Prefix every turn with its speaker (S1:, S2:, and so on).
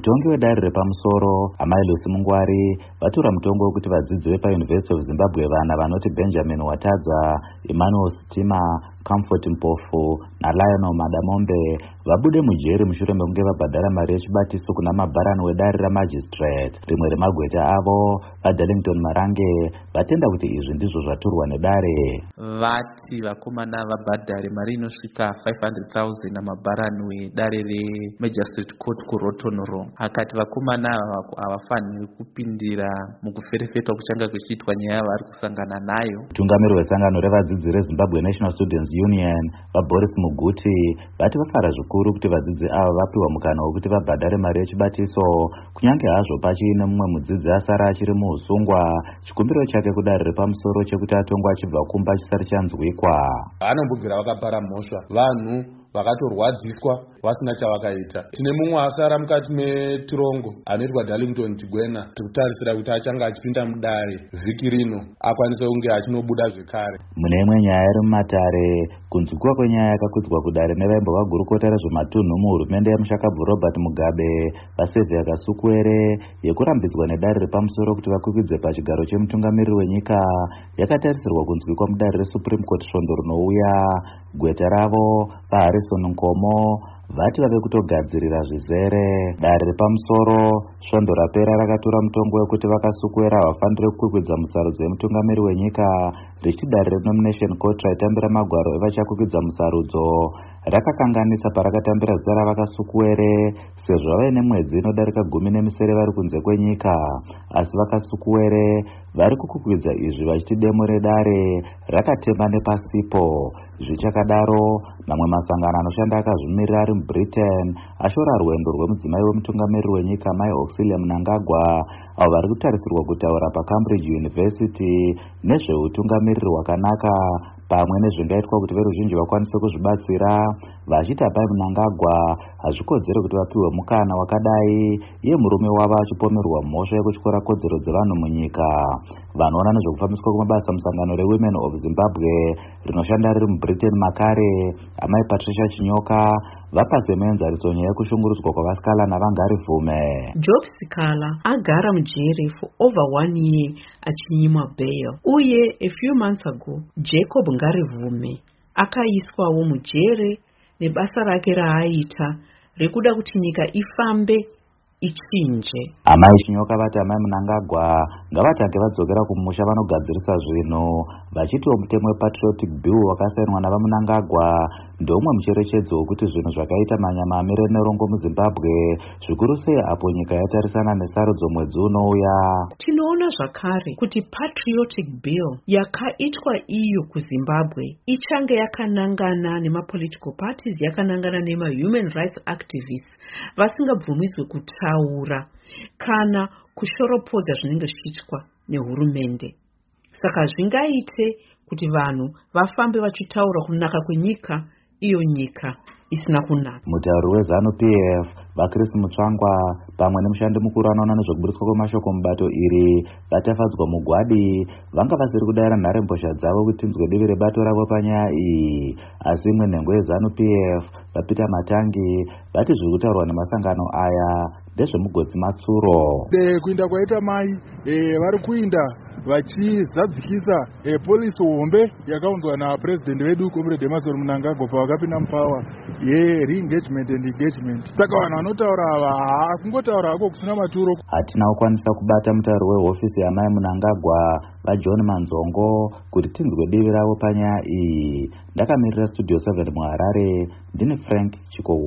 S1: mutongi wedare repamusoro amai Lucy Mungwari vatora mutongo wekuti vadzidzi vepaUniversity of Zimbabwe vana vanoti Benjamin Watadza, Emmanuel Sitima, Comfort Mpofu naLionel Madamombe vabude mujeri mushure mekunge vabhadhara mari yechibatiso kuna mabharani wedare ramagistrate. Rimwe remagweta avo vaDarlington Marange vatenda kuti izvi ndizvo zvaturwa nedare.
S2: Vati vakomana vabhadhare mari inosvika 500,000 namabharani wedare reMagistrate Court kuRotonro. Akati vakomana havafaniri kupindira mukuferefetwa kuchanga kuchiitwa nyaya yavari kusangana nayo.
S1: Mutungamiri wesangano revadzidzi reZimbabwe National Students Union vaBoris Muguti vati vafara zvikuru kuti vadzidzi ava vapiwa mukana wekuti vabhadhare mari yechibatiso kunyange hazvo pachiine mumwe mudzidzi asara achiri muusungwa. Chikumbiro chake kudare repamusoro chekuti atongwa achibva kumba chisati chanzwikwa.
S3: Anobvunzira vakapara mhosva vanhu vakatorwadziswa vasina chavakaita. Tine mumwe asara mukati metirongo anoitwa Darlington Tigwena. Tirikutarisira kuti achanga achipinda mudare vhiki rino akwanise kunge achinobuda zvekare.
S1: Mune imwe nyaya iri mumatare, kunzwikwa kwenyaya yakakudzwa kudare nevaimbova gurukota rezvematunhu muhurumende yamushakabvu Robert Mugabe vaSylvia Kasukuwere yekurambidzwa nedare repamusoro kuti vakwikwidzwe pachigaro chemutungamiriri wenyika yakatarisirwa kunzwikwa mudare reSupreme Court svondo rinouya. Gweta ravo vaHarrison Nkomo vati vave kutogadzirira zvizere. Dare repamusoro svondo rapera rakatora mutongo wekuti vakasukuwera havafaniri kukwikwidza musarudzo yemutungamiri wenyika richiti dare renomination court raitambira magwaro evachakwikwidzwa musarudzo rakakanganisa parakatambira zita ravakasukuwere sezvo vaine mwedzi inodarika 10 vari kunze kwenyika. Asi vakasukuwere vari kukwikwidza izvi vachiti demo redare rakatema nepasipo. Zvichakadaro mamwe masangano anoshanda akazvimirira ari muBritain ashora rwendo rwemudzimai wemutungamiriri wenyika Mai Auxilia Mnangagwa avo vari kutarisirwa kutaura paCambridge University nezveutungamiriri hwakanaka pamwe nezvingaitwa kuti veruzhinji vakwanise kuzvibatsira. Vachiti Mai Mnangagwa hazvikodzere kuti vapiwe mukana wakadai iye murume wavo achipomerwa mhosva yekutyora kodzero dzevanhu munyika. Vanoona nezvekufambiswa kwemabasa musangano reWomen of Zimbabwe rinoshanda riri muBritain makare amai Patricia Chinyoka vapa semenzariso nyaya yekushungurudzwa kwavasikala navangarivhume.
S4: Job Sikala agara mujeri for over 1 year achinyimwa bail. Uye a few months ago Jacob Ngarivume akaiswawo mujeri nebasa rake raaita rekuda kuti nyika ifambe ichinje.
S1: Amai Chinyoka vati Amai Mnangagwa ngavatange vadzokera kumusha vanogadzirisa zvinhu vachitiwo mutemwe Patriotic Bill wakasainwa navaMnangagwa ndomwe mucherechedzo wekuti zvinhu zvakaita manyama amire nerongo muZimbabwe zvikuru sei apo nyika yatarisana nesarudzo mwedzi unouya.
S4: Tinoona zvakare kuti Patriotic Bill yakaitwa iyo kuZimbabwe ichange yakanangana nemapolitical parties, yakanangana nemahuman rights activists vasingabvumidzwe kutaura kana kushoropodza zvinenge zvichiitwa nehurumende. Saka zvingaite kuti vanhu vafambe vachitaura kunaka kwenyika, iyo nyika isina kunaka.
S1: Mutauri weZANU-PF vaChris Mutsvangwa pamwe nemushandi mukuru anoona nezvekuburiswa kwemashoko mubato iri vatafadzwa mugwadi vanga vasiri kudayira nharembozha dzavo kuti tinzwe divi rebato ravo panyaya iyi. Asi imwe nhengo yeZANU-PF vaPeter Matangi vati zviri kutaurwa nemasangano aya ndezvemugodzi matsuro.
S5: Kuinda kwaita mai vari kuinda vachizadzikisa polisi hombe yakaunzwa naPresident wedu Comrade Emmerson Mnangagwa pavakapinda mupawa re-engagement and engagement. Saka vanhu vanotaura ava kungotaura hako kusina maturo.
S1: Hatina kukwanisa kubata mutauri wehofisi yaMai Mnangagwa vaJohn Manzongo kuti tinzwe divi ravo panyaya iyi. Ndakamirira Studio 7 muHarare ndini Frank Chikowo.